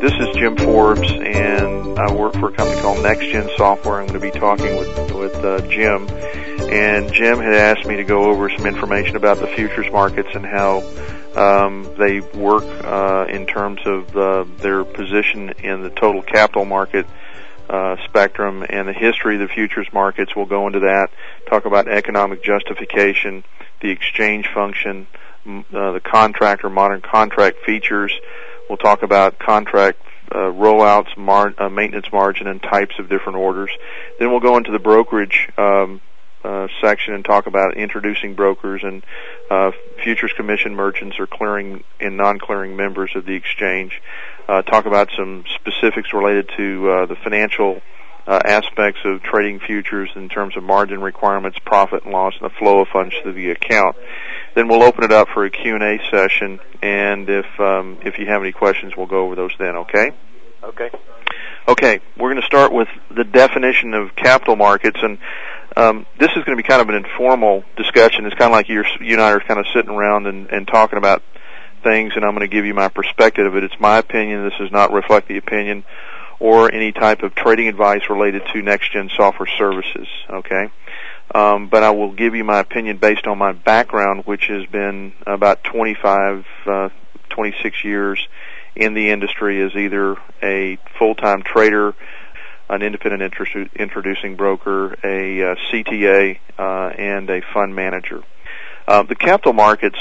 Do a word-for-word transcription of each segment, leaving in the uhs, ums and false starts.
This is Jim Forbes, and I work for a company called NextGen Software. I'm going to be talking with with uh, Jim, and Jim had asked me to go over some information about the futures markets and how um, they work uh, in terms of uh, their position in the total capital market uh, spectrum and the history of the futures markets. We'll go into that, talk about economic justification, the exchange function, uh, the contract or modern contract features. We'll talk about contract uh, rollouts, mar- uh, maintenance margin, and types of different orders. Then we'll go into the brokerage um, uh, section and talk about introducing brokers and uh, futures commission merchants or clearing and non-clearing members of the exchange. Uh, talk about some specifics related to uh, the financial uh, aspects of trading futures in terms of margin requirements, profit and loss, and the flow of funds to the account. Then we'll open it up for a Q and A session, and if um, if you have any questions, we'll go over those then, okay? Okay. Okay, we're going to start with the definition of capital markets, and um, this is going to be kind of an informal discussion. It's kind of like you're, you and I are kind of sitting around and, and talking about things, and I'm going to give you my perspective of it. It's my opinion. This does not reflect the opinion or any type of trading advice related to NextGen Software Services, okay? Um, but I will give you my opinion based on my background, which has been about twenty-five, uh, twenty-six years in the industry as either a full-time trader, an independent introdu- introducing broker, a uh, C T A, uh, and a fund manager. Uh, the capital markets,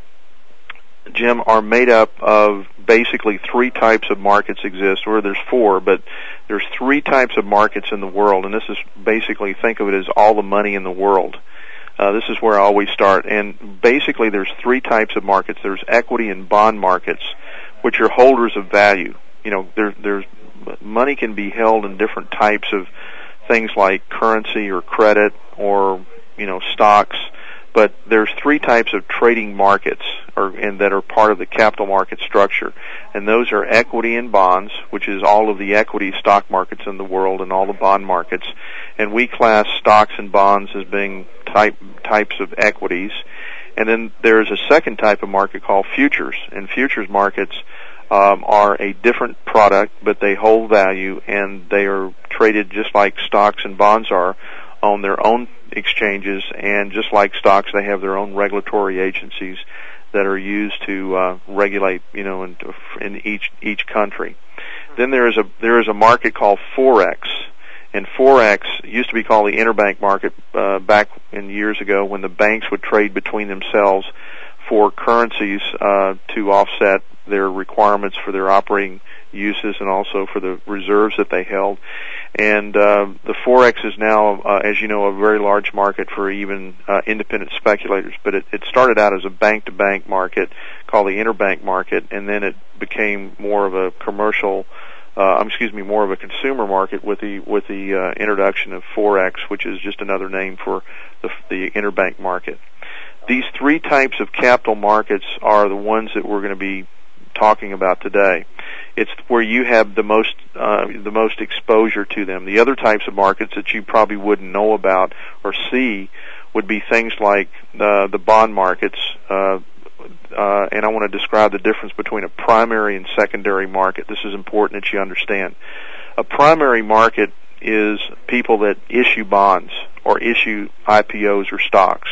Jim, are made up of basically three types of markets exist, or there's four, but there's three types of markets in the world, and this is basically, think of it as all the money in the world. Uh, this is where I always start, and basically there's three types of markets. There's equity and bond markets, which are holders of value. You know, there, there's money can be held in different types of things like currency or credit or, you know, stocks. But there's three types of trading markets or, and that are part of the capital market structure. And those are equity and bonds, which is all of the equity stock markets in the world and all the bond markets. And we class stocks and bonds as being type, types of equities. And then there's a second type of market called futures. And futures markets um, are a different product, but they hold value, and they are traded just like stocks and bonds are on their own exchanges, and just like stocks, they have their own regulatory agencies that are used to uh, regulate, you know, in, in each each country. Then there is a there is a market called Forex, and Forex used to be called the interbank market uh, back in years ago when the banks would trade between themselves for currencies uh, to offset their requirements for their operating uses and also for the reserves that they held. And uh, the Forex is now, uh, as you know, a very large market for even uh, independent speculators. But it, it started out as a bank-to-bank market called the interbank market, and then it became more of a commercial, uh, excuse me, more of a consumer market with the with the uh, introduction of Forex, which is just another name for the, the interbank market. These three types of capital markets are the ones that we're going to be talking about today. It's where you have the most uh, the most exposure to them. The other types of markets that you probably wouldn't know about or see would be things like uh, the bond markets, uh, uh, and I want to describe the difference between a primary and secondary market. This is important that you understand. A primary market is people that issue bonds or issue I P Os or stocks.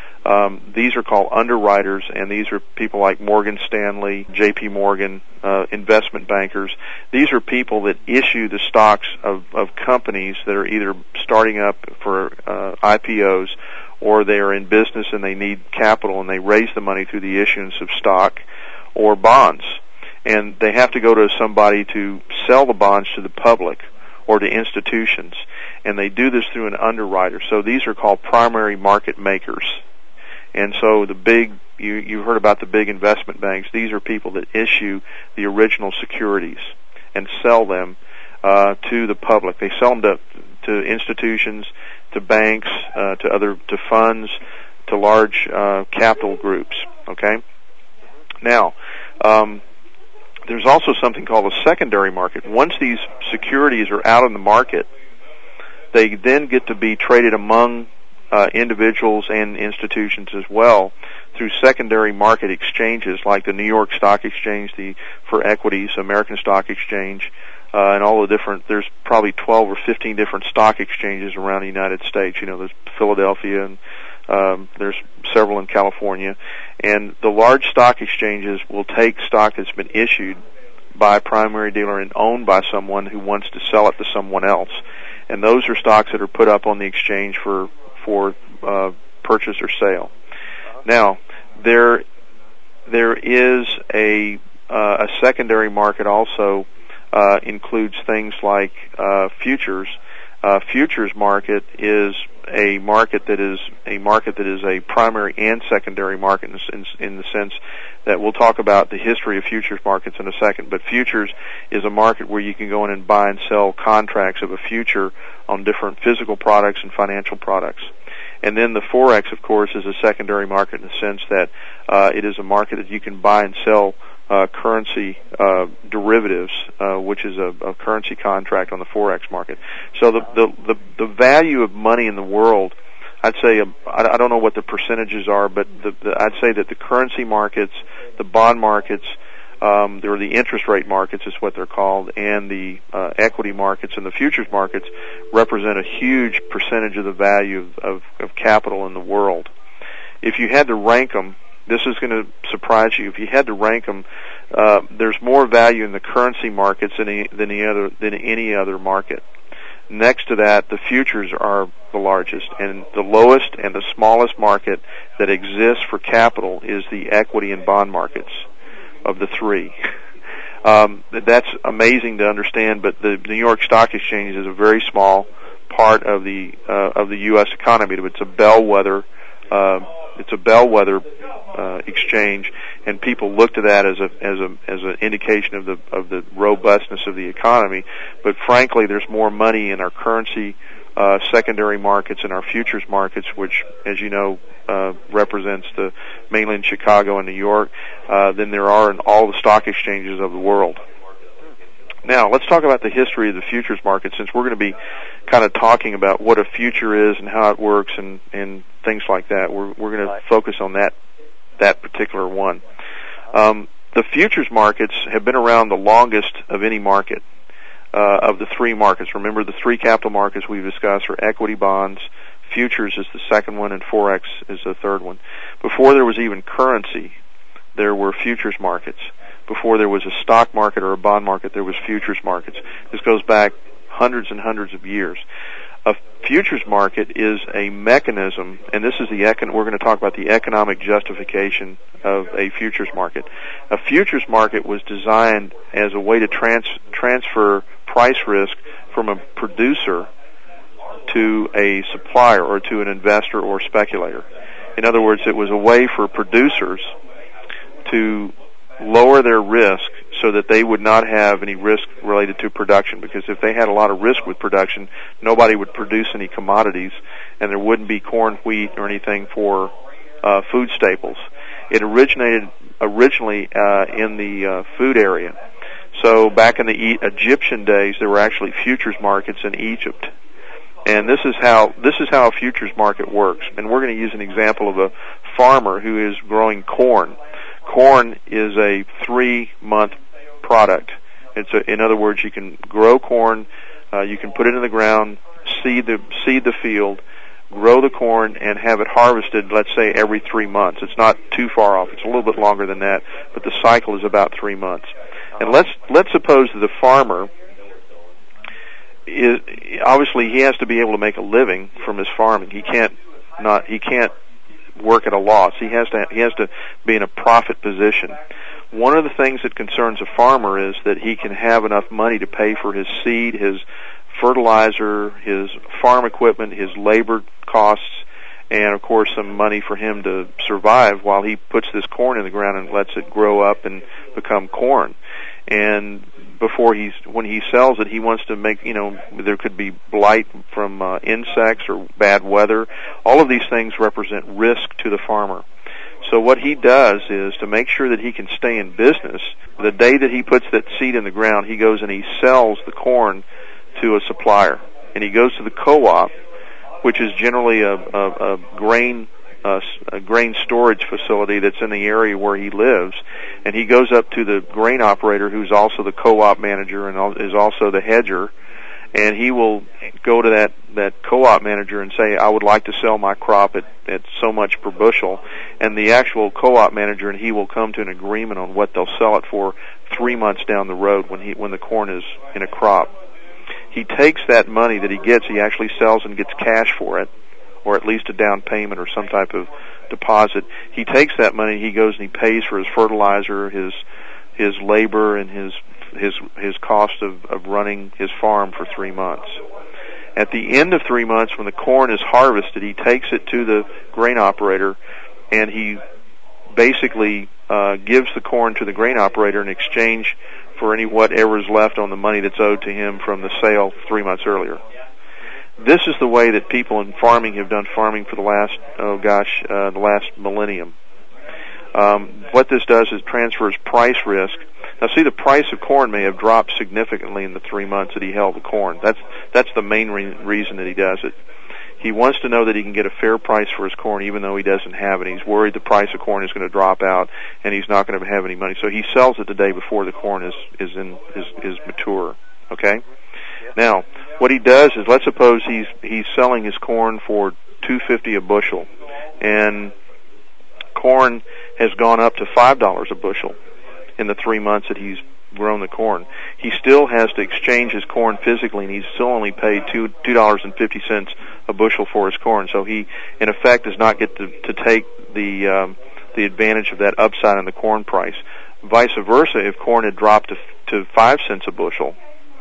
Um, these are called underwriters, and these are people like Morgan Stanley, J P Morgan, uh, investment bankers. These are people that issue the stocks of, of companies that are either starting up for uh, I P Os, or they are in business and they need capital and they raise the money through the issuance of stock or bonds. And they have to go to somebody to sell the bonds to the public or to institutions, and they do this through an underwriter. So these are called primary market makers. And so the big, you, you've heard about the big investment banks. These are people that issue the original securities and sell them uh, to the public. They sell them to, to institutions, to banks, uh, to other, to funds, to large uh, capital groups. Okay. Now, um, there's also something called a secondary market. Once these securities are out in the market, they then get to be traded among Uh, individuals and institutions as well through secondary market exchanges like the New York Stock Exchange, the for equities, American Stock Exchange, uh, and all the different. There's probably twelve or fifteen different stock exchanges around the United States. You know, there's Philadelphia and um, there's several in California, and the large stock exchanges will take stock that's been issued by a primary dealer and owned by someone who wants to sell it to someone else, and those are stocks that are put up on the exchange for for uh, purchase or sale. Now, there there is a uh, a secondary market also uh, includes things like uh, futures. Uh, futures market is a market that is a market that is a primary and secondary market in, in, in the sense that we'll talk about the history of futures markets in a second. But futures is a market where you can go in and buy and sell contracts of a future on different physical products and financial products. And then the Forex, of course, is a secondary market in the sense that uh, it is a market that you can buy and sell uh, currency uh, derivatives, uh, which is a, a currency contract on the Forex market. So the, the the the value of money in the world, I'd say, uh, I, I don't know what the percentages are, but the, the, I'd say that the currency markets, the bond markets, Um, there are the interest rate markets is what they're called, and the uh, equity markets and the futures markets represent a huge percentage of the value of, of, of capital in the world. If you had to rank them, this is going to surprise you. If you had to rank them, uh, there's more value in the currency markets than any, than any other than any other market. Next to that, the futures are the largest, and the lowest and the smallest market that exists for capital is the equity and bond markets of the three. Um, that's amazing to understand, but the New York Stock Exchange is a very small part of the uh, of the U S economy. It's a bellwether. Uh, it's a bellwether uh, exchange, and people look to that as a as a as an indication of the of the robustness of the economy. But frankly, there's more money in our currency uh, secondary markets and our futures markets, which, as you know, uh, represents the mainland Chicago and New York, uh, than there are in all the stock exchanges of the world. Now, let's talk about the history of the futures market, since we're going to be kind of talking about what a future is and how it works and, and things like that. We're, we're going to focus on that that particular one. Um, the futures markets have been around the longest of any market, uh, of the three markets. Remember, the three capital markets we've discussed are equity, bonds, futures is the second one, and Forex is the third one. Before there was even currency, there were futures markets. Before there was a stock market or a bond market, there was futures markets. This goes back hundreds and hundreds of years. A futures market is a mechanism, and this is the econ- we're going to talk about the economic justification of a futures market. A futures market was designed as a way to trans- transfer price risk from a producer to a supplier or to an investor or speculator. In other words, it was a way for producers to lower their risk so that they would not have any risk related to production, because if they had a lot of risk with production, nobody would produce any commodities, and there wouldn't be corn, wheat, or anything for uh, food staples. It originated originally uh, in the uh, food area. So back in the e- Egyptian days, there were actually futures markets in Egypt. And this is how this is how a futures market works. And we're going to use an example of a farmer who is growing corn. Corn is a three-month product. It's a, in other words, you can grow corn, uh, you can put it in the ground, seed the seed the field, grow the corn, and have it harvested, let's say, every three months. It's not too far off. It's a little bit longer than that, but the cycle is about three months. And let's let's suppose that the farmer is obviously he has to be able to make a living from his farming. He can't not he can't work at a loss. He has to he has to be in a profit position. One of the things that concerns a farmer is that he can have enough money to pay for his seed, his fertilizer, his farm equipment, his labor costs, and of course some money for him to survive while he puts this corn in the ground and lets it grow up and become corn. And before he's when he sells it, he wants to make, you know, there could be blight from uh, insects or bad weather. All of these things represent risk to the farmer. So what he does is, to make sure that he can stay in business, the day that he puts that seed in the ground, he goes and he sells the corn to a supplier. And he goes to the co-op, which is generally a, a, a grain uh, a grain storage facility that's in the area where he lives, and he goes up to the grain operator, who's also the co-op manager and is also the hedger, and he will go to that, that co-op manager and say, I would like to sell my crop at, at so much per bushel, and the actual co-op manager and he will come to an agreement on what they'll sell it for three months down the road when he when the corn is in a crop. He takes that money that he gets, he actually sells and gets cash for it, or at least a down payment or some type of deposit. He takes that money, he goes and he pays for his fertilizer, his his labor, and his his his cost of, of running his farm for three months. At the end of three months, when the corn is harvested, he takes it to the grain operator, and he basically uh, gives the corn to the grain operator in exchange for any whatever is left on the money that's owed to him from the sale three months earlier. This is the way that people in farming have done farming for the last, oh gosh, uh, the last millennium. Um, what this does is transfers price risk. Now, see, the price of corn may have dropped significantly in the three months that he held the corn. That's that's the main re- reason that he does it. He wants to know that he can get a fair price for his corn, even though he doesn't have it. He's worried the price of corn is going to drop out, and he's not going to have any money. So he sells it the day before the corn is is in is, is mature. Okay. Now, what he does is, let's suppose he's he's selling his corn for two fifty a bushel, and corn has gone up to five dollars a bushel in the three months that he's grown the corn. He still has to exchange his corn physically, and he's still only paid two two dollars and fifty cents a bushel for his corn. So he, in effect, does not get to, to take the um, the advantage of that upside in the corn price. Vice versa, if corn had dropped to to five cents a bushel,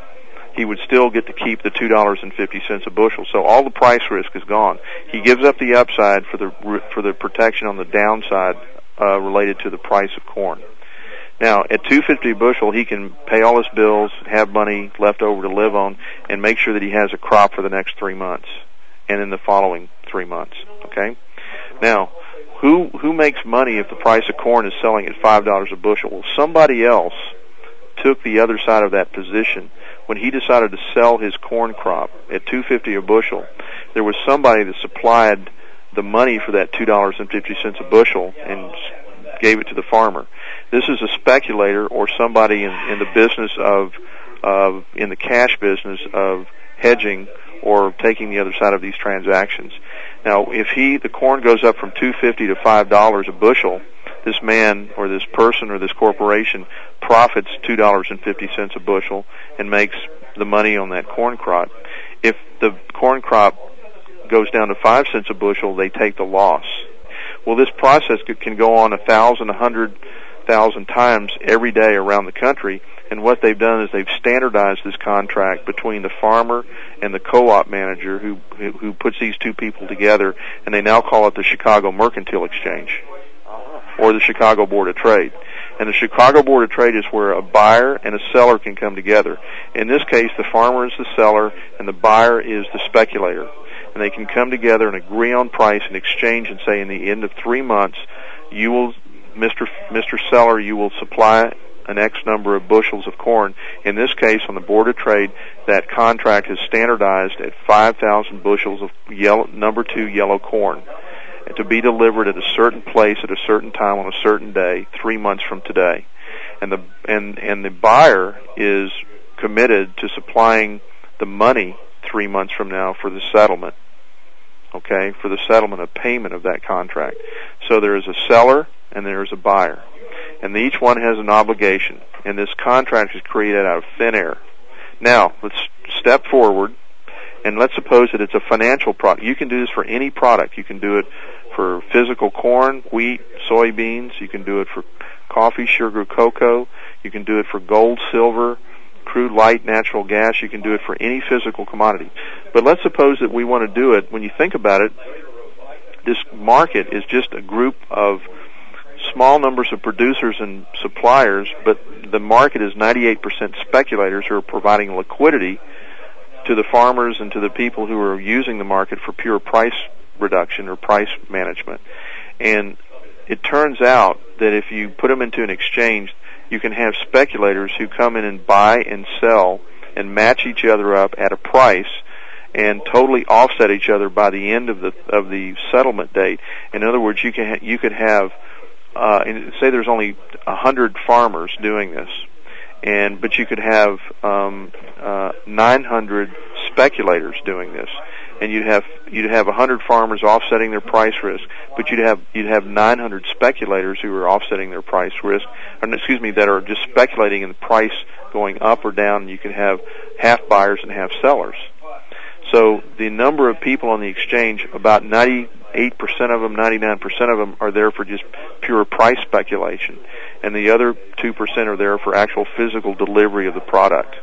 he would still get to keep the two dollars and fifty cents a bushel. So all the price risk is gone. He gives up the upside for the for the protection on the downside uh, related to the price of corn. Now, at two fifty a bushel, he can pay all his bills, have money left over to live on, and make sure that he has a crop for the next three months and in the following three months. Okay? Now, who who makes money if the price of corn is selling at five dollars a bushel? Well, somebody else took the other side of that position. When he decided to sell his corn crop at two fifty a bushel, there was somebody that supplied the money for that two dollars and fifty cents a bushel and gave it to the farmer. This is a speculator or somebody in, in the business of, of, in the cash business of hedging or taking the other side of these transactions. Now, if he, the corn goes up from two fifty to five dollars a bushel, this man or this person or this corporation profits two dollars and fifty cents a bushel and makes the money on that corn crop. If the corn crop goes down to five cents a bushel, they take the loss. Well, this process can go on a thousand, a hundred thousand times every day around the country, and what they've done is they've standardized this contract between the farmer and the co-op manager who, who, who puts these two people together, and they now call it the Chicago Mercantile Exchange or the Chicago Board of Trade. And the Chicago Board of Trade is where a buyer and a seller can come together. In this case, the farmer is the seller and the buyer is the speculator. And they can come together and agree on price and exchange and say, in the end of three months, you will, Mister Mister Seller, you will supply an X number of bushels of corn. In this case, on the Board of Trade, that contract is standardized at five thousand bushels of yellow, number two yellow corn, to be delivered at a certain place at a certain time on a certain day, three months from today. And the and and the buyer is committed to supplying the money three months from now for the settlement. Okay, for the settlement of payment of that contract. So there is a seller and there is a buyer, and each one has an obligation. And this contract is created out of thin air. Now let's step forward, and let's suppose that it's a financial product. You can do this for any product. You can do it for physical corn, wheat, soybeans. You can do it for coffee, sugar, cocoa. You can do it for gold, silver, crude, light, natural gas. You can do it for any physical commodity. But let's suppose that we want to do it. When you think about it, this market is just a group of small numbers of producers and suppliers, but the market is ninety-eight percent speculators who are providing liquidity to the farmers and to the people who are using the market for pure price reduction or price management. And it turns out that if you put them into an exchange, you can have speculators who come in and buy and sell and match each other up at a price, and totally offset each other by the end of the of the settlement date. In other words, you can ha- you could have uh, say there's only a hundred farmers doing this, and but you could have um, uh, nine hundred speculators doing this, and you'd have you'd have a hundred farmers offsetting their price risk, but you'd have you'd have nine hundred speculators who are offsetting their price risk, or excuse me, that are just speculating in the price going up or down. You can have half buyers and half sellers. So the number of people on the exchange, about ninety-eight percent of them, ninety-nine percent of them are there for just pure price speculation, and the other two percent are there for actual physical delivery of the product.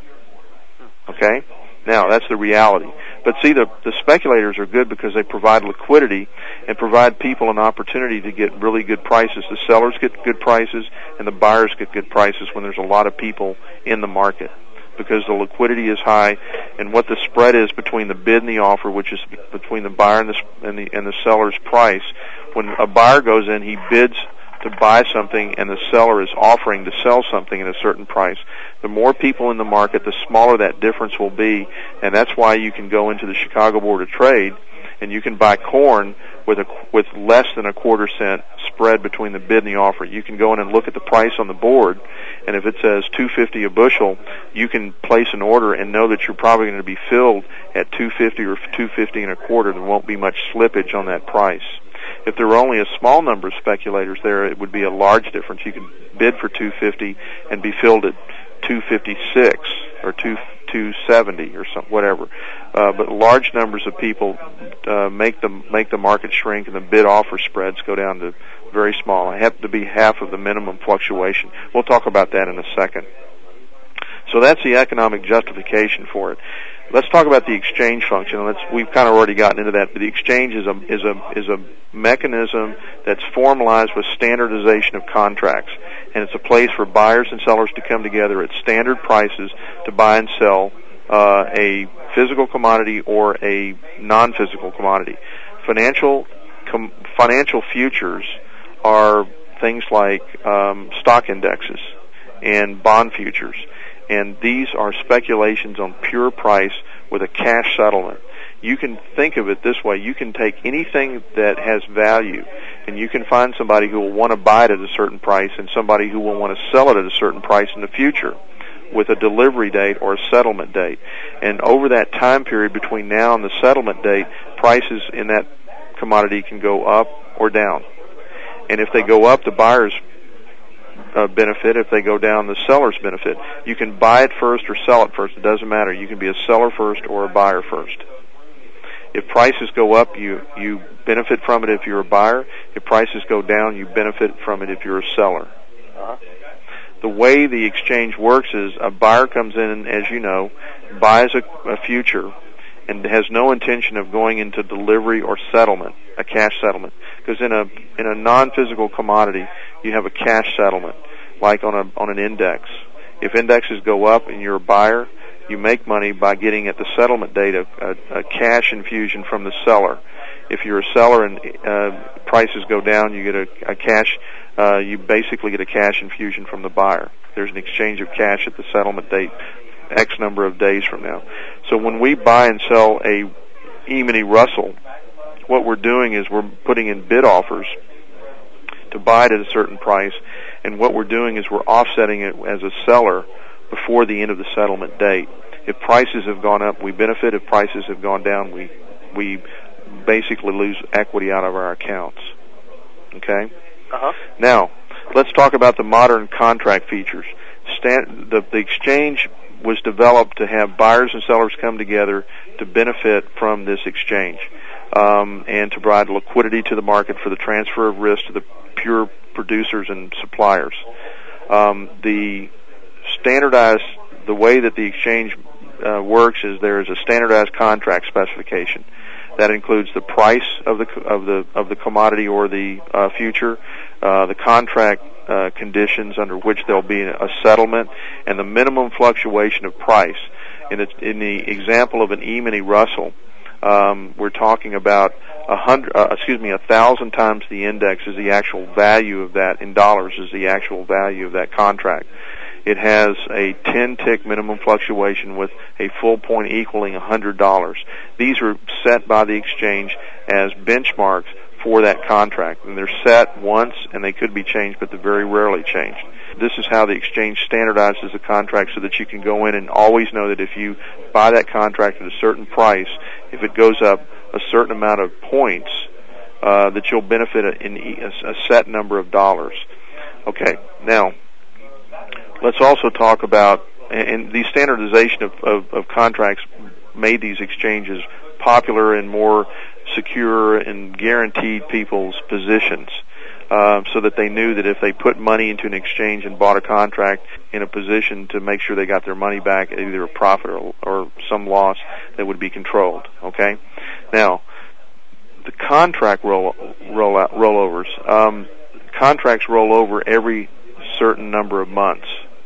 Okay? Now, that's the reality. But see, the, the speculators are good because they provide liquidity and provide people an opportunity to get really good prices. The sellers get good prices, and the buyers get good prices when there's a lot of people in the market, because the liquidity is high, and what the spread is between the bid and the offer, which is between the buyer and the and the, and the seller's price. When a buyer goes in, he bids to buy something, and the seller is offering to sell something at a certain price. The more people in the market, the smaller that difference will be, and that's why you can go into the Chicago Board of Trade and you can buy corn with a with less than a quarter cent spread between the bid and the offer. You can go in and look at the price on the board, and if it says two fifty a bushel, you can place an order and know that you're probably going to be filled at two fifty or two fifty and a quarter. There won't be much slippage on that price. If there were only a small number of speculators there, it would be a large difference. You could bid for two fifty and be filled at two fifty-six or two two seventy or some whatever. Uh, but large numbers of people uh, make the make the market shrink, and the bid offer spreads go down to very small. It have to be half of the minimum fluctuation. We'll talk about that in a second. So that's the economic justification for it. Let's talk about the exchange function. Let's, we've kind of already gotten into that, but the exchange is a is a is a mechanism that's formalized with standardization of contracts, and it's a place for buyers and sellers to come together at standard prices to buy and sell uh, a physical commodity or a non-physical commodity. Financial com, financial futures are things like um, stock indexes and bond futures. And these are speculations on pure price with a cash settlement. You can think of it this way. You can take anything that has value, and you can find somebody who will want to buy it at a certain price and somebody who will want to sell it at a certain price in the future with a delivery date or a settlement date. And over that time period between now and the settlement date, prices in that commodity can go up or down. And if they go up, the buyer's Uh, benefit. If they go down, the seller's benefit. You can buy it first or sell it first. It doesn't matter. You can be a seller first or a buyer first. If prices go up, you you benefit from it if you're a buyer. If prices go down, you benefit from it if you're a seller. Uh-huh. The way the exchange works is a buyer comes in and, as you know, buys a, a future and has no intention of going into delivery or settlement, a cash settlement. Because in a in a non-physical commodity, you have a cash settlement, like on a on an index. If indexes go up and you're a buyer, you make money by getting at the settlement date a, a, a cash infusion from the seller. If you're a seller and uh, prices go down, you get a, a cash. Uh, you basically get a cash infusion from the buyer. There's an exchange of cash at the settlement date, X number of days from now. So when we buy and sell a E-mini Russell, what we're doing is we're putting in bid offers to buy it at a certain price, and what we're doing is we're offsetting it as a seller before the end of the settlement date. If prices have gone up, we benefit. If prices have gone down, we we basically lose equity out of our accounts. Okay? Uh-huh. Now, let's talk about the modern contract features. Stan- the, the exchange was developed to have buyers and sellers come together to benefit from this exchange. Um, and to provide liquidity to the market for the transfer of risk to the pure producers and suppliers. Um, the standardized, the way that the exchange uh, works is there is a standardized contract specification that includes the price of the of the of the commodity or the uh, future, uh, the contract uh, conditions under which there'll be a settlement, and the minimum fluctuation of price. In, it, in the example of an E-mini Russell, Um, we're talking about a hundred, uh, excuse me, a thousand times the index is the actual value of that in dollars is the actual value of that contract. It has a ten tick minimum fluctuation with a full point equaling one hundred dollars. These are set by the exchange as benchmarks for that contract, and they're set once, and they could be changed, but they're very rarely changed. This is how the exchange standardizes the contract so that you can go in and always know that if you buy that contract at a certain price, if it goes up a certain amount of points, uh, that you'll benefit in a set number of dollars. Okay, now, let's also talk about, and the standardization of, of, of contracts made these exchanges popular and more secure and guaranteed people's positions, uh, so that they knew that if they put money into an exchange and bought a contract in a position to make sure they got their money back, either a profit or, or some loss, that would be controlled. Okay, now the contract roll, roll out, rollovers. Um, contracts roll over every certain number of months.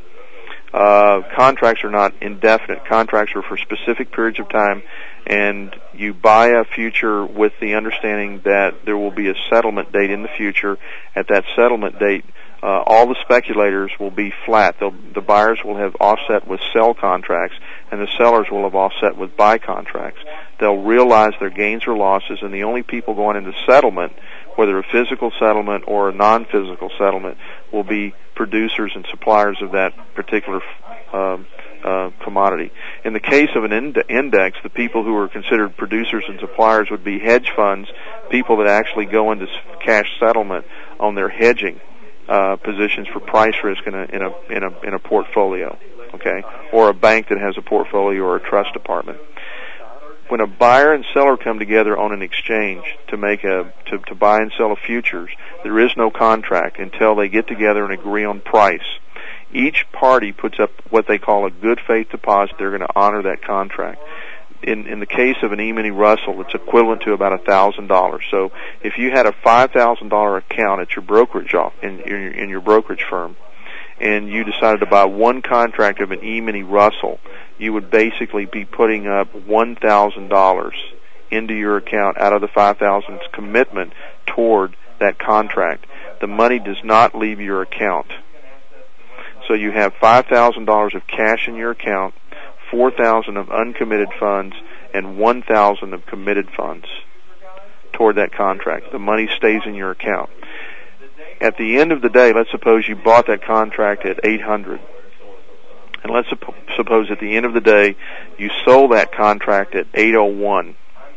Uh, contracts are not indefinite. Contracts are for specific periods of time, and you buy a future with the understanding that there will be a settlement date in the future. At that settlement date, uh, all the speculators will be flat. They'll, the buyers will have offset with sell contracts, and the sellers will have offset with buy contracts. They'll realize their gains or losses, and the only people going into settlement, whether a physical settlement or a non-physical settlement, will be producers and suppliers of that particular uh, uh, commodity. In the case of an ind- index, the people who are considered producers and suppliers would be hedge funds, people that actually go into cash settlement on their hedging uh, positions for price risk in a in a in a in a portfolio, okay, or a bank that has a portfolio or a trust department. When a buyer and seller come together on an exchange to make a to, to buy and sell a futures, there is no contract until they get together and agree on price. Each party puts up what they call a good faith deposit. They're going to honor that contract. In in the case of an E-mini Russell, it's equivalent to about a thousand dollars. So if you had a five thousand dollar account at your brokerage off in, in in your brokerage firm, and you decided to buy one contract of an E-mini Russell, you would basically be putting up one thousand dollars into your account out of the five thousand dollars commitment toward that contract. The money does not leave your account. So you have five thousand dollars of cash in your account, four thousand dollars of uncommitted funds, and one thousand dollars of committed funds toward that contract. The money stays in your account. At the end of the day, let's suppose you bought that contract at eight hundred dollars. And let's supp- suppose at the end of the day, you sold that contract at eight oh one.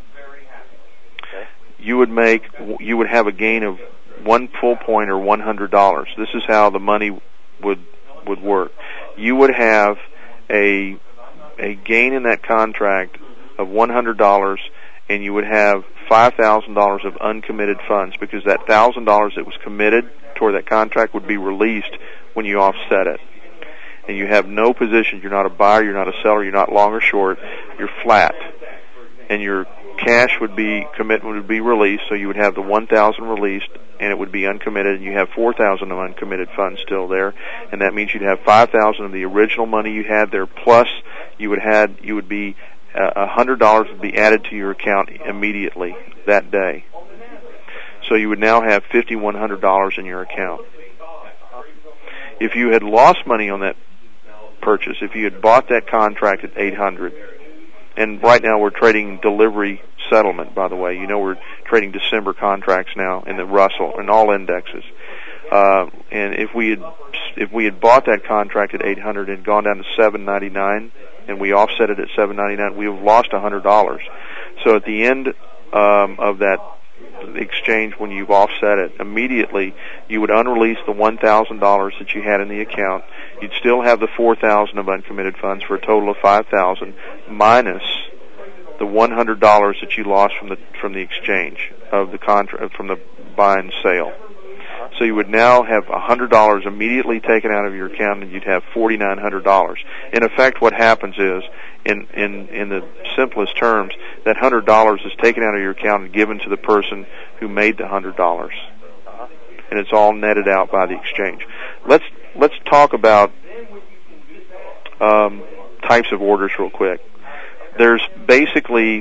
You would make, you would have a gain of one full point or one hundred dollars. This is how the money would would work. You would have a a gain in that contract of one hundred dollars, and you would have five thousand dollars of uncommitted funds, because that one thousand dollars that was committed toward that contract would be released when you offset it. And you have no position. You're not a buyer, you're not a seller, you're not long or short, you're flat. And your cash would be, commitment would be released, so you would have the one thousand released, and it would be uncommitted, and you have four thousand of uncommitted funds still there, and that means you'd have five thousand of the original money you had there, plus you would had, you would be, a uh, hundred dollars would be added to your account immediately that day. So you would now have five thousand one hundred dollars in your account. If you had lost money on that purchase, if you had bought that contract at eight hundred, and right now we're trading delivery settlement, by the way. You know, we're trading December contracts now in the Russell and all indexes. Uh, and if we had if we had bought that contract at eight hundred and gone down to seven ninety-nine, and we offset it at seven ninety-nine, we would have lost one hundred dollars. So at the end um, of that exchange, when you've offset it, immediately you would unrelease the one thousand dollars that you had in the account. You'd still have the four thousand dollars of uncommitted funds for a total of five thousand dollars minus the one hundred dollars that you lost from the from the exchange of the contract, from the buy and sale. So you would now have one hundred dollars immediately taken out of your account, and you'd have four thousand nine hundred dollars. In effect, what happens is, in, in, in the simplest terms, that one hundred dollars is taken out of your account and given to the person who made the one hundred dollars. And it's all netted out by the exchange. Let's let's talk about um, types of orders real quick. There's basically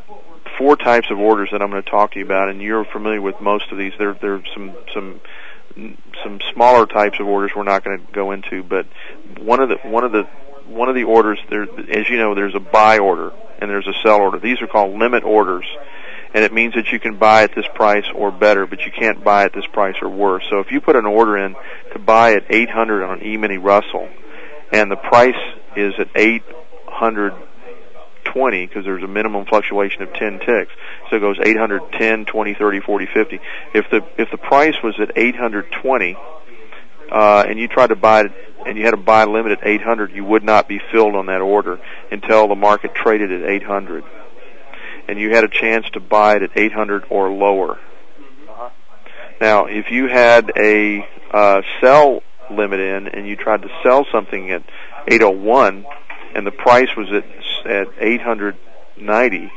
four types of orders that I'm going to talk to you about, and you're familiar with most of these. There, there are some some some smaller types of orders we're not going to go into, but one of the one of the one of the orders there, as you know, there's a buy order and there's a sell order. These are called limit orders, and it means that you can buy at this price or better, but you can't buy at this price or worse. So if you put an order in to buy at eight hundred on an E-mini Russell, and the price is at eight hundred twenty, because there's a minimum fluctuation of ten ticks, so it goes eight hundred, ten, twenty, thirty, forty, fifty. If the if the price was at eight hundred twenty, uh, and you tried to buy it, and you had a buy limit at eight hundred, you would not be filled on that order until the market traded at eight hundred. And you had a chance to buy it at eight hundred or lower. Uh-huh. Now, if you had a uh, sell limit in and you tried to sell something at eight oh one and the price was at at eight hundred ninety,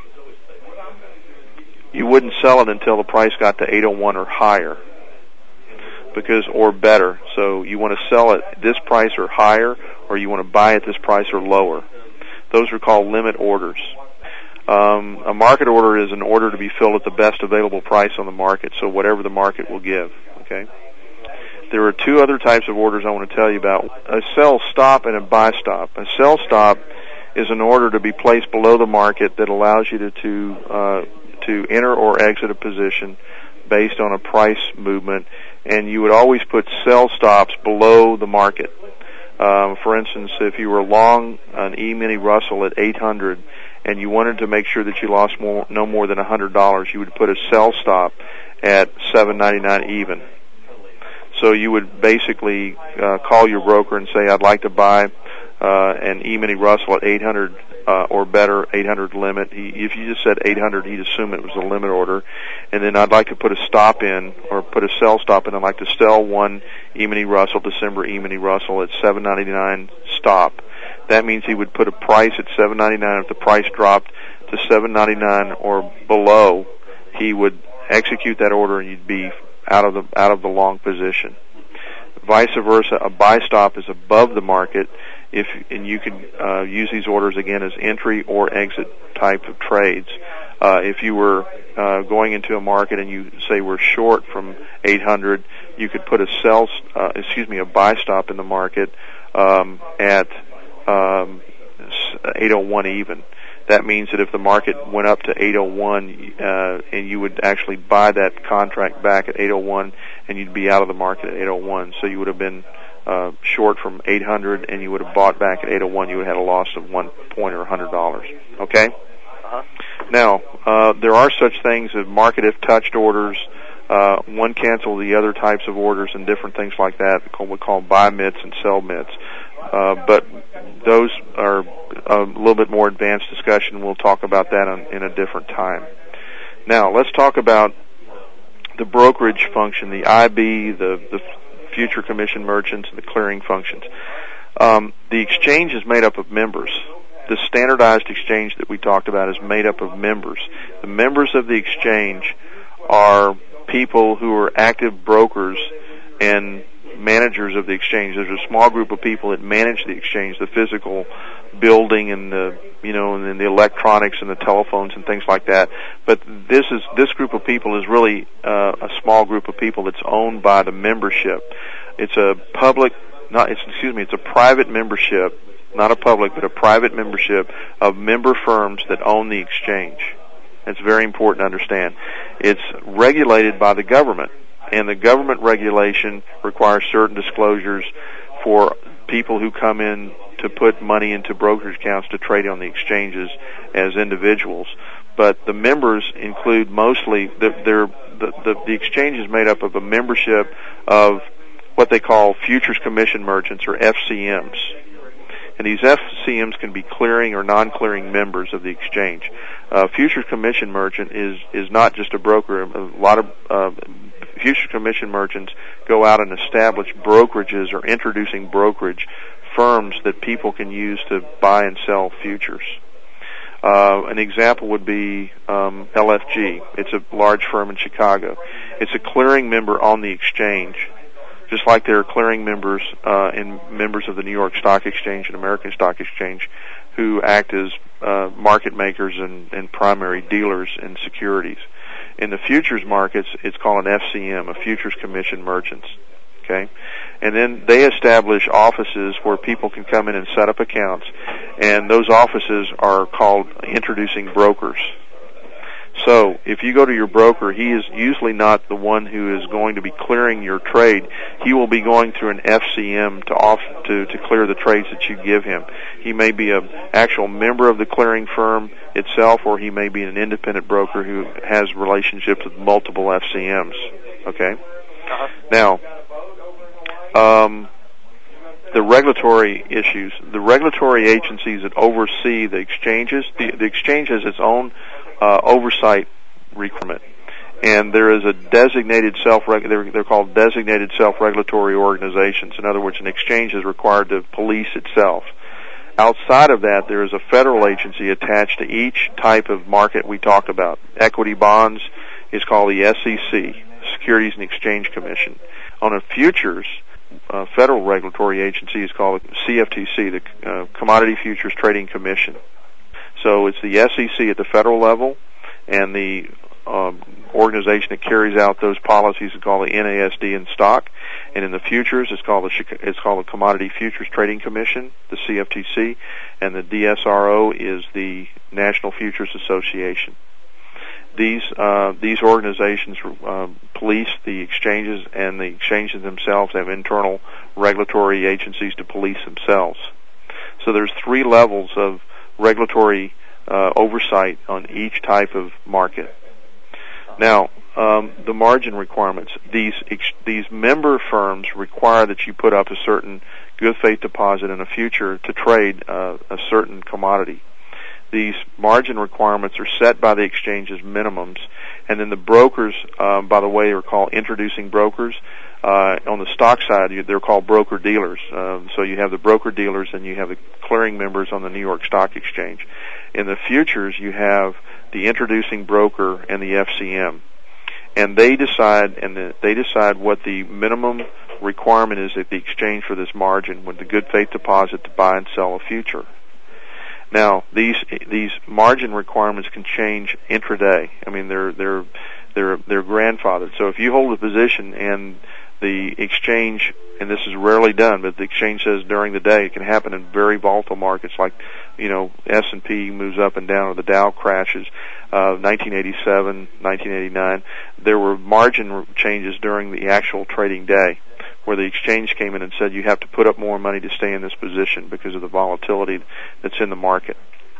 you wouldn't sell it until the price got to eight oh one or higher, because or better. So you want to sell at this price or higher, or you want to buy at this price or lower. Those are called limit orders. Um, a market order is an order to be filled at the best available price on the market, so whatever the market will give. Okay. There are two other types of orders I want to tell you about: a sell stop and a buy stop. A sell stop is an order to be placed below the market that allows you to to, uh, to enter or exit a position based on a price movement, and you would always put sell stops below the market. Um, for instance, if you were long an E-mini Russell at eight hundred and you wanted to make sure that you lost more, no more than one hundred dollars, you would put a sell stop at seven ninety-nine even. So you would basically uh, call your broker and say, I'd like to buy uh, an E-mini Russell at eight hundred uh, or better, eight hundred limit. He, if you just said eight hundred, he'd assume it was a limit order. And then I'd like to put a stop in, or put a sell stop in. I'd like to sell one E-mini Russell, December E-mini Russell at seven ninety-nine stop. That means he would put a price at seven ninety-nine. If the price dropped to seven ninety-nine or below, he would execute that order and you'd be out of the out of the long position. Vice versa, a buy stop is above the market, if and you can uh, use these orders again as entry or exit type of trades. Uh, if you were uh, going into a market and you say we're short from eight hundred, you could put a sell, uh, excuse me, a buy stop in the market um, at um, eight oh one even. That means that if the market went up to eight oh one, uh, and you would actually buy that contract back at eight oh one, and you'd be out of the market at eight oh one. So you would have been uh, short from eight hundred, and you would have bought back at eight oh one. You would have had a loss of one point or one hundred dollars. Okay? Uh-huh. Now, uh, there are such things as market if touched orders. Uh, one cancel the other types of orders and different things like that. We call buy mitts and sell mitts. Uh, but those are a little bit more advanced discussion. We'll talk about that on, in a different time. Now, let's talk about the brokerage function, the I B, the, the future commission merchants, and the clearing functions. Um, the exchange is made up of members. The standardized exchange that we talked about is made up of members. The members of the exchange are people who are active brokers and managers of the exchange. There's a small group of people that manage the exchange, the physical building and the, you know, and the electronics and the telephones and things like that. But this is, this group of people is really uh, a small group of people that's owned by the membership. It's a public, not, it's, excuse me, it's a private membership, not a public, but a private membership of member firms that own the exchange. It's very important to understand. It's regulated by the government, and the government regulation requires certain disclosures for people who come in to put money into brokerage accounts to trade on the exchanges as individuals. But the members include mostly, the, they're, the, the, the exchange is made up of a membership of what they call futures commission merchants, or F C Ms. And these F C Ms can be clearing or non-clearing members of the exchange. Uh, futures commission merchant is, is not just a broker. A lot of uh, futures commission merchants go out and establish brokerages or introducing brokerage firms that people can use to buy and sell futures. Uh, an example would be um, L F G. It's a large firm in Chicago. It's a clearing member on the exchange, just like there are clearing members uh, and members of the New York Stock Exchange and American Stock Exchange who act as uh, market makers and, and primary dealers in securities. In the futures markets, it's called an F C M, a Futures Commission Merchants. Okay, and then they establish offices where people can come in and set up accounts, and those offices are called introducing brokers. So if you go to your broker, he is usually not the one who is going to be clearing your trade. He will be going through an F C M to off to, to clear the trades that you give him. He may be an actual member of the clearing firm itself, or he may be an independent broker who has relationships with multiple F C Ms. Okay? Uh-huh. Now, um, the regulatory issues, the regulatory agencies that oversee the exchanges, the, the exchange has its own uh, oversight requirement, and there is a designated self they're, they're called designated self-regulatory organizations. In other words, an exchange is required to police itself. Outside of that, there is a federal agency attached to each type of market we talked about. Equity bonds is called the S E C, Securities and Exchange Commission. On a futures, uh, federal regulatory agency is called the C F T C, the uh, Commodity Futures Trading Commission. So it's the S E C at the federal level, and the um, organization that carries out those policies is called the N A S D in stock. And in the futures, it's called the it's called the Commodity Futures Trading Commission, the C F T C, and the D S R O is the National Futures Association. These uh, these organizations uh, police the exchanges, and the exchanges themselves have internal regulatory agencies to police themselves. So there's three levels of regulatory uh, oversight on each type of market. Now, um, the margin requirements. These ex- these member firms require that you put up a certain good faith deposit in a future to trade uh, a certain commodity. These margin requirements are set by the exchange's minimums, and then the brokers, um, by the way, are called introducing brokers. Uh, on the stock side, they're called broker dealers. Um, so you have the broker dealers, and you have the clearing members on the New York Stock Exchange. In the futures, you have the introducing broker and the F C M, and they decide and the, they decide what the minimum requirement is at the exchange for this margin with the good faith deposit to buy and sell a future. Now, these these margin requirements can change intraday. I mean, they're they're they're they're grandfathered. So if you hold a position and the exchange, and this is rarely done, but the exchange says during the day, it can happen in very volatile markets like, you know, S and P moves up and down, or the Dow crashes. Uh, nineteen eighty-seven, nineteen eighty-nine, there were margin changes during the actual trading day, where the exchange came in and said you have to put up more money to stay in this position because of the volatility that's in the market.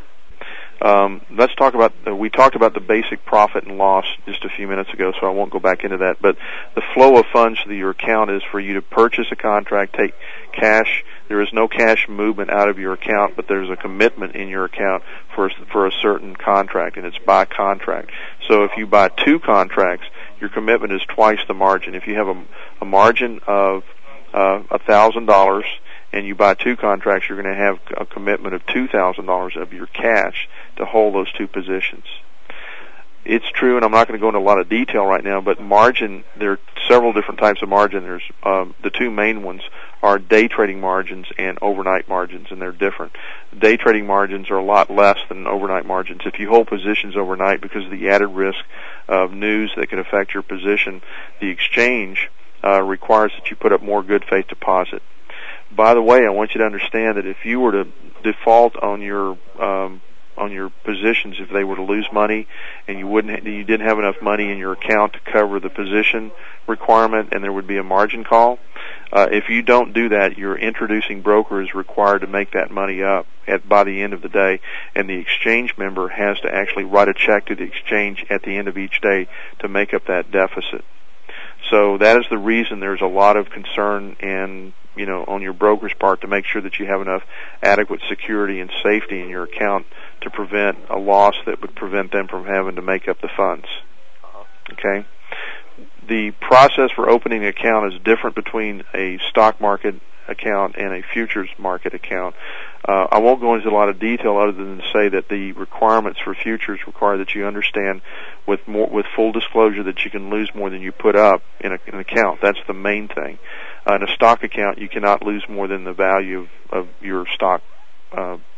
Um, let's talk about, uh, we talked about the basic profit and loss just a few minutes ago, so I won't go back into that. But the flow of funds to your account is for you to purchase a contract, take cash. There is no cash movement out of your account, but there's a commitment in your account for, for a certain contract, and it's by contract. So if you buy two contracts, your commitment is twice the margin. If you have a, a margin of uh, one thousand dollars and you buy two contracts, you're going to have a commitment of two thousand dollars of your cash to hold those two positions. It's true, and I'm not going to go into a lot of detail right now, but margin, there are several different types of margin. There's um, the two main ones are day trading margins and overnight margins, and they're different. Day trading margins are a lot less than overnight margins. If you hold positions overnight because of the added risk of news that could affect your position, the exchange uh, requires that you put up more good faith deposit. By the way, I want you to understand that if you were to default on your um, on your positions, if they were to lose money and you wouldn't, you didn't have enough money in your account to cover the position requirement, and there would be a margin call. Uh, if you don't do that, your introducing broker is required to make that money up at by the end of the day, and the exchange member has to actually write a check to the exchange at the end of each day to make up that deficit. So that is the reason there's a lot of concern and, you know, on your broker's part to make sure that you have enough adequate security and safety in your account to prevent a loss that would prevent them from having to make up the funds. Okay? The process for opening an account is different between a stock market account and a futures market account. Uh, I won't go into a lot of detail other than to say that the requirements for futures require that you understand with more, with full disclosure that you can lose more than you put up in a, an account. That's the main thing. Uh, in a stock account, you cannot lose more than the value of, of your stock uh,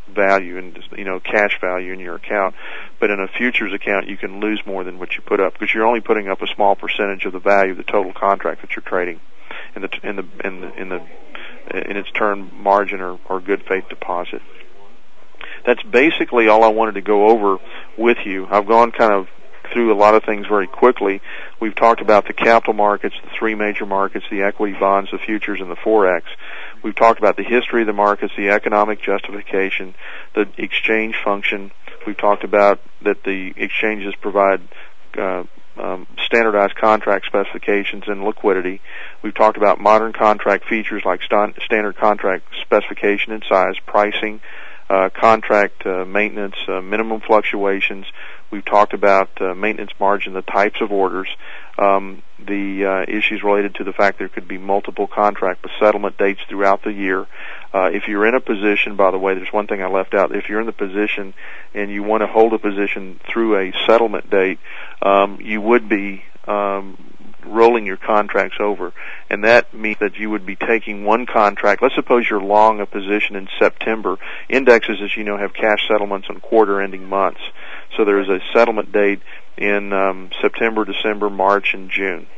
value and, you know, cash value in your account. But in a futures account, you can lose more than what you put up because you're only putting up a small percentage of the value of the total contract that you're trading in the in the in the in, the, in its turn margin or, or good faith deposit. That's basically all I wanted to go over with you. I've gone kind of through a lot of things very quickly. We've talked about the capital markets, the three major markets, the equity bonds, the futures, and the Forex. We've talked about the history of the markets, the economic justification, the exchange function. We've talked about that the exchanges provide uh, um, standardized contract specifications and liquidity. We've talked about modern contract features like st- standard contract specification and size, pricing, uh, contract uh, maintenance, uh, minimum fluctuations. We've talked about uh, maintenance margin, the types of orders, um, the uh, issues related to the fact there could be multiple contract settlement dates throughout the year. Uh, if you're in a position, by the way, there's one thing I left out. If you're in the position and you want to hold a position through a settlement date, um, you would be um, rolling your contracts over, and that means that you would be taking one contract. Let's suppose you're long a position in September. Indexes, as you know, have cash settlements on quarter-ending months. So there's a settlement date in um, September, December, March, and June.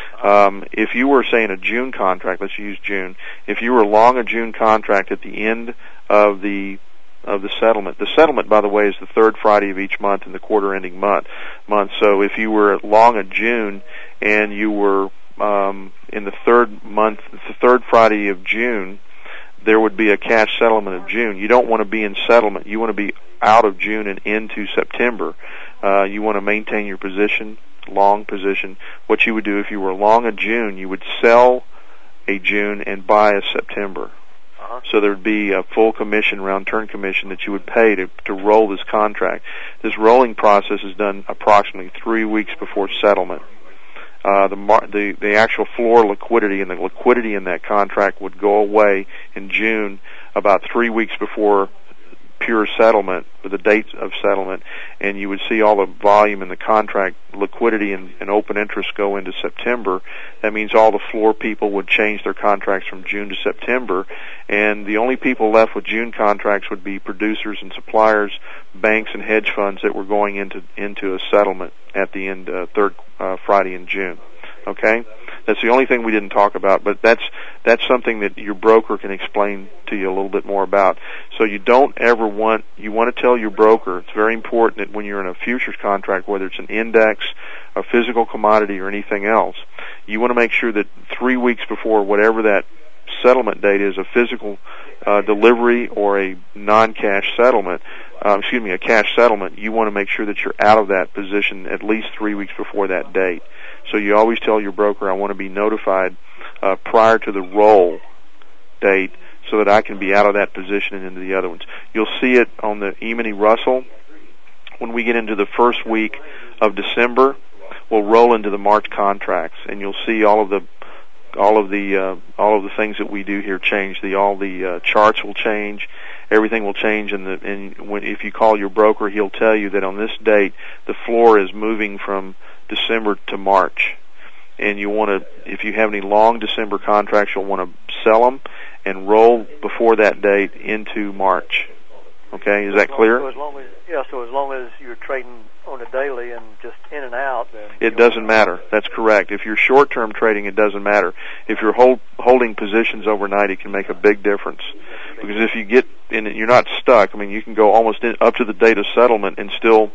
Um, if you were, say, in a June contract, let's use June, if you were long a June contract at the end of the of the settlement, the settlement, by the way, is the third Friday of each month in the quarter-ending month. Month. So if you were long a June and you were um, in the third month, the third Friday of June, there would be a cash settlement of June. You don't want to be in settlement. You want to be out of June and into September. Uh, you want to maintain your position, long position. What you would do if you were long a June, you would sell a June and buy a September. Uh-huh. So there would be a full commission, round turn commission that you would pay to, to roll this contract. This rolling process is done approximately three weeks before settlement. Uh, the, mar- the the actual floor liquidity and the liquidity in that contract would go away in June, about three weeks before pure settlement, the dates of settlement, and you would see all the volume in the contract liquidity and, and open interest go into September. That means all the floor people would change their contracts from June to September, and the only people left with June contracts would be producers and suppliers, banks and hedge funds that were going into into a settlement at the end uh, third uh, Friday in June. Okay? That's the only thing we didn't talk about, but that's that's something that your broker can explain to you a little bit more about. So you don't ever want, you want to tell your broker, it's very important that when you're in a futures contract, whether it's an index, a physical commodity, or anything else, you want to make sure that three weeks before whatever that settlement date is, a physical uh, delivery or a non-cash settlement, uh, excuse me, a cash settlement, you want to make sure that you're out of that position at least three weeks before that date. So you always tell your broker, I want to be notified uh, prior to the roll date so that I can be out of that position and into the other ones. You'll see it on the E-mini Russell. When we get into the first week of December, we'll roll into the March contracts, and you'll see all of the all of the uh, all of the things that we do here change. The all the uh, charts will change. Everything will change, and, the, and when, if you call your broker, he'll tell you that on this date the floor is moving from December to March, and you want to, if you have any long December contracts, you'll want to sell them and roll before that date into March. Okay, is that clear? So as long as, yeah, so as long as you're trading on a daily and just in and out, then it doesn't matter. That's correct. If you're short-term trading, it doesn't matter. If you're hold, holding positions overnight, it can make a big difference. Because if you get in, you're not stuck. I mean, you can go almost in, up to the date of settlement and still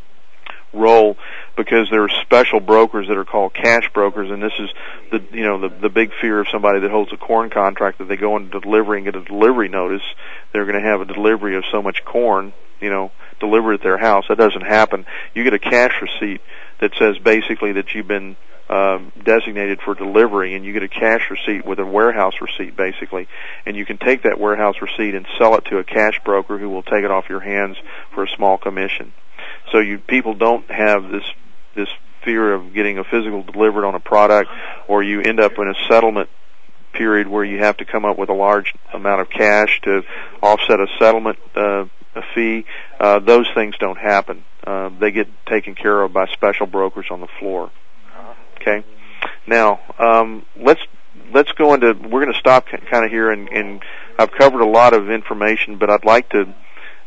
roll, because there are special brokers that are called cash brokers, and this is the you know the the big fear of somebody that holds a corn contract, that they go into delivery and get a delivery notice. They're going to have a delivery of so much corn, you know, delivered at their house. That doesn't happen. You get a cash receipt that says basically that you've been um, designated for delivery, and you get a cash receipt with a warehouse receipt basically, and you can take that warehouse receipt and sell it to a cash broker who will take it off your hands for a small commission. So you people don't have this this fear of getting a physical delivered on a product, or you end up in a settlement period where you have to come up with a large amount of cash to offset a settlement uh, a fee. Uh, those things don't happen. Uh, they get taken care of by special brokers on the floor. Okay. Now um, let's let's go into. We're going to stop kind of here, and, and I've covered a lot of information, but I'd like to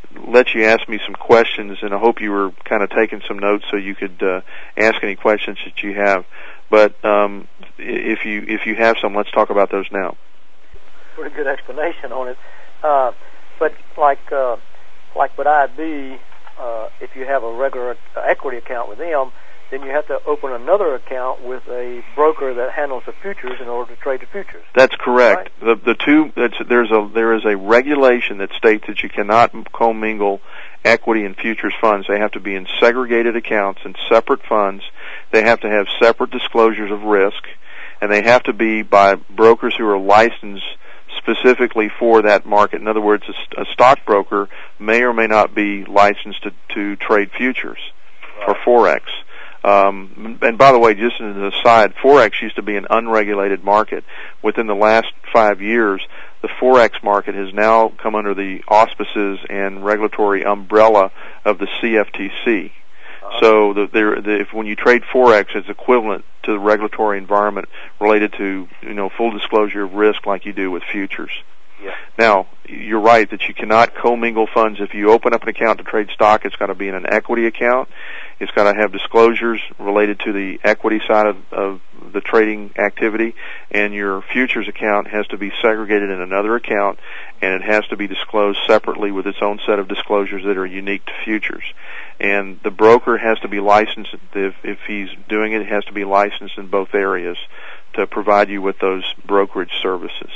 let you ask me some questions, and I hope you were kind of taking some notes so you could uh, ask any questions that you have. But um, if you if you have some, let's talk about those now. Pretty good explanation on it. Uh, but like uh, like with I B, uh, if you have a regular equity account with them, then you have to open another account with a broker that handles the futures in order to trade the futures. That's correct. Right? The the two that's, there's a there is a regulation that states that you cannot commingle equity and futures funds. They have to be in segregated accounts and separate funds. They have to have separate disclosures of risk, and they have to be by brokers who are licensed specifically for that market. In other words, a, a stockbroker may or may not be licensed to, to trade futures right. or Forex. Um, and by the way, just as an aside, Forex used to be an unregulated market. Within the last five years, the Forex market has now come under the auspices and regulatory umbrella of the C F T C. Uh-huh. So the, the, the, if when you trade Forex, it's equivalent to the regulatory environment related to, you know, full disclosure of risk like you do with futures. Yeah. Now, you're right that you cannot commingle funds. If you open up an account to trade stock, it's got to be in an equity account. It's got to have disclosures related to the equity side of, of the trading activity, and your futures account has to be segregated in another account, and it has to be disclosed separately with its own set of disclosures that are unique to futures. And the broker has to be licensed. If, if he's doing it, it has to be licensed in both areas to provide you with those brokerage services.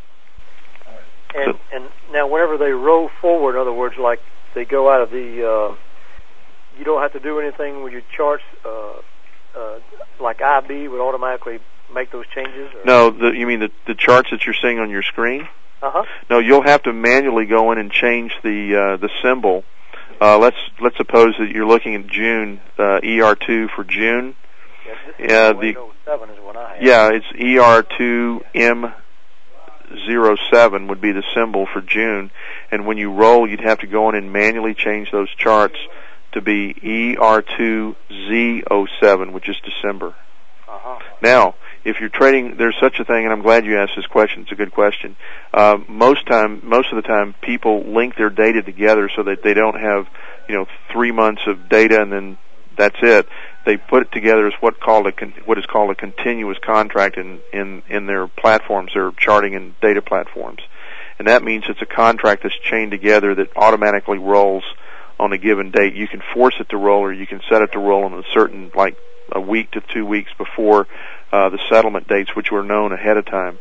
And, and now whenever they roll forward, in other words, like they go out of the, uh, you don't have to do anything with your charts, uh, uh, like I B would automatically make those changes? Or? No, the, you mean the, the charts that you're seeing on your screen? Uh-huh. No, you'll have to manually go in and change the uh, the symbol. Uh, let's let's suppose that you're looking at June, uh, E R two for June. Yeah, this uh, is the, oh seven is what I have. Yeah, it's E R two M zero seven would be the symbol for June, and when you roll, you'd have to go in and manually change those charts to be E R two Z zero seven, which is December. Uh-huh. Now, if you're trading, there's such a thing, and I'm glad you asked this question. It's a good question. Uh, most time, most of the time, people link their data together so that they don't have, you know, three months of data and then that's it. They put it together as what called a con- what is called a continuous contract in, in in their platforms, their charting and data platforms, and that means it's a contract that's chained together that automatically rolls on a given date. You can force it to roll, or you can set it to roll on a certain, like a week to two weeks before uh, the settlement dates, which were known ahead of time.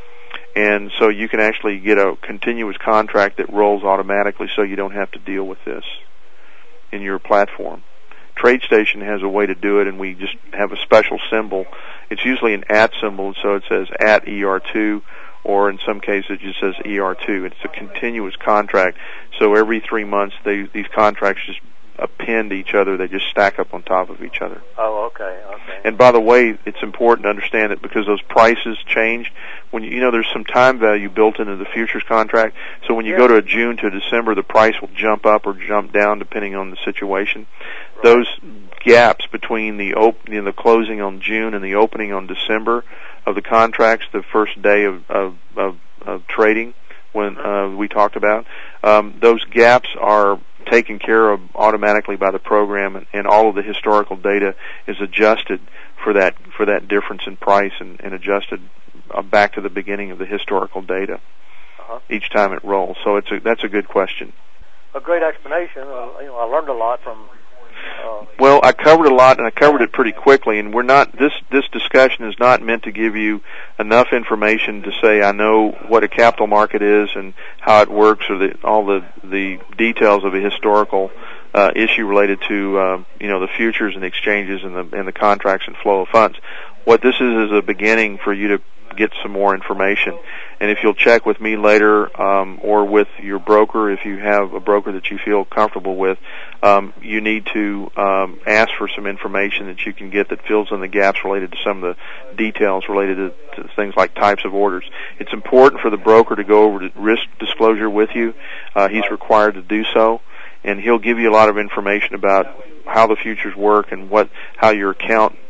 And so you can actually get a continuous contract that rolls automatically, so you don't have to deal with this in your platform. TradeStation has a way to do it, and we just have a special symbol. It's usually an at symbol, so it says at E R two, or in some cases it just says E R two. It's a continuous contract, so every three months they, these contracts just append each other. They just stack up on top of each other. Oh, okay, okay. And by the way, it's important to understand that because those prices change, when you, you know, there's some time value built into the futures contract, so when you yeah. go to a June to a December, the price will jump up or jump down depending on the situation. Right. Those gaps between the op- you know, the closing on June and the opening on December of the contracts, the first day of of, of, of trading, when uh, we talked about, um, those gaps are taken care of automatically by the program, and, and all of the historical data is adjusted for that for that difference in price, and, and adjusted uh, back to the beginning of the historical data uh-huh. each time it rolls. So it's a, that's a good question. A great explanation. Uh, you know, I learned a lot from. Uh, well, I covered a lot, and I covered it pretty quickly. And we're not this this discussion is not meant to give you enough information to say I know what a capital market is and how it works, or the, all the the details of a historical uh, issue related to uh, you know the futures and exchanges and the and the contracts and flow of funds. What this is is a beginning for you to get some more information. And if you'll check with me later, um, or with your broker, if you have a broker that you feel comfortable with, um, you need to um, ask for some information that you can get that fills in the gaps related to some of the details related to, to things like types of orders. It's important for the broker to go over to risk disclosure with you. Uh, he's required to do so, and he'll give you a lot of information about how the futures work and what how your account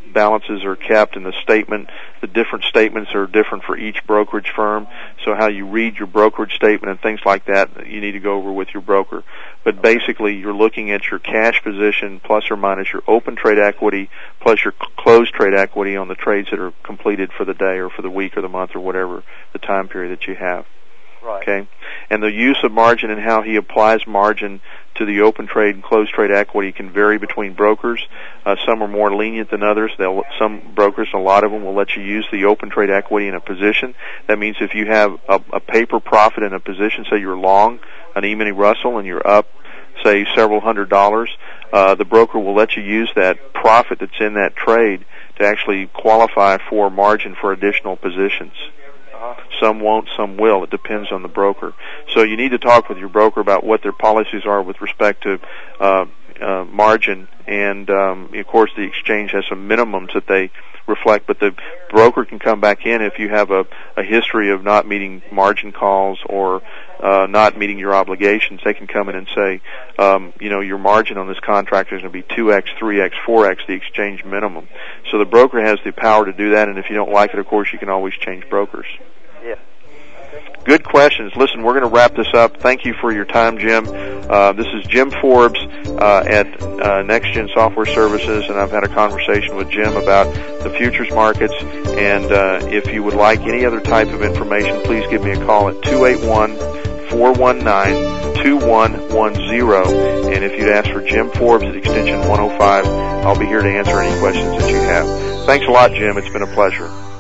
balances are kept in the statement. The different statements are different for each brokerage firm. So how you read your brokerage statement and things like that, you need to go over with your broker. But basically, you're looking at your cash position plus or minus your open trade equity plus your closed trade equity on the trades that are completed for the day or for the week or the month or whatever the time period that you have. Right. Okay. And the use of margin and how he applies margin to the open trade and closed trade equity can vary between brokers. Uh, some are more lenient than others. They'll, some brokers, a lot of them, will let you use the open trade equity in a position. That means if you have a, a paper profit in a position, say you're long an E-mini Russell and you're up, say, several hundred dollars, uh, the broker will let you use that profit that's in that trade to actually qualify for margin for additional positions. Some won't, some will. It depends on the broker. So you need to talk with your broker about what their policies are with respect to uh, uh, margin. And, um, of course, the exchange has some minimums that they reflect, but the broker can come back in if you have a, a history of not meeting margin calls or uh, not meeting your obligations. They can come in and say, um, you know, your margin on this contract is going to be two X, three X, four X, the exchange minimum. So the broker has the power to do that, and if you don't like it, of course, you can always change brokers. Yeah. Good questions. Listen, we're going to wrap this up. Thank you for your time, Jim. Uh, this is Jim Forbes uh, at uh, NextGen Software Services, and I've had a conversation with Jim about the futures markets. And uh, if you would like any other type of information, please give me a call at two eight one, four one nine, two one one zero. And if you'd ask for Jim Forbes at extension one oh five, I'll be here to answer any questions that you have. Thanks a lot, Jim. It's been a pleasure.